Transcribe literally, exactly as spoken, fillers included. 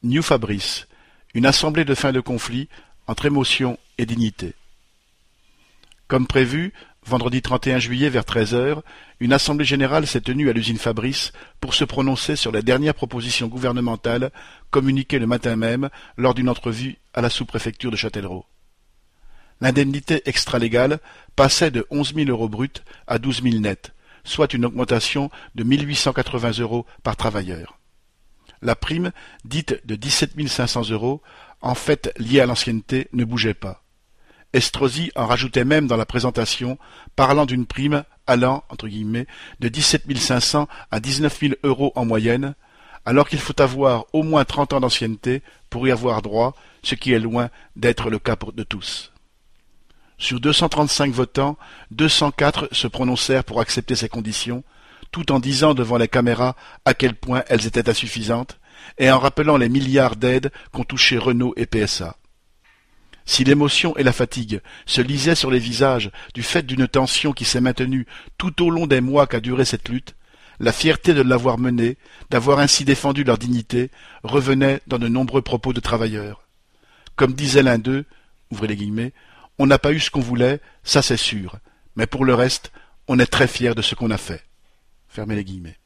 New Fabrice, une assemblée de fin de conflit entre émotion et dignité. Comme prévu, vendredi trente et un juillet vers treize heures, une assemblée générale s'est tenue à l'usine Fabrice pour se prononcer sur la dernière proposition gouvernementale communiquée le matin même lors d'une entrevue à la sous-préfecture de Châtellerault. L'indemnité extralégale passait de onze mille euros bruts à douze mille nets, soit une augmentation de mille huit cent quatre-vingts euros par travailleur. La prime, dite de dix-sept mille cinq cents euros, en fait liée à l'ancienneté, ne bougeait pas. Estrosi en rajoutait même dans la présentation, parlant d'une prime allant, entre guillemets, de dix-sept mille cinq cents à dix-neuf mille euros en moyenne, alors qu'il faut avoir au moins trente ans d'ancienneté pour y avoir droit, ce qui est loin d'être le cas de tous. Sur deux cent trente-cinq votants, deux cent quatre se prononcèrent pour accepter ces conditions, tout en disant devant les caméras à quel point elles étaient insuffisantes, et en rappelant les milliards d'aides qu'ont touché Renault et P S A. Si l'émotion et la fatigue se lisaient sur les visages du fait d'une tension qui s'est maintenue tout au long des mois qu'a duré cette lutte, la fierté de l'avoir menée, d'avoir ainsi défendu leur dignité, revenait dans de nombreux propos de travailleurs. Comme disait l'un d'eux, ouvrez les guillemets, « On n'a pas eu ce qu'on voulait, ça c'est sûr, mais pour le reste, on est très fiers de ce qu'on a fait. » Fermez les guillemets.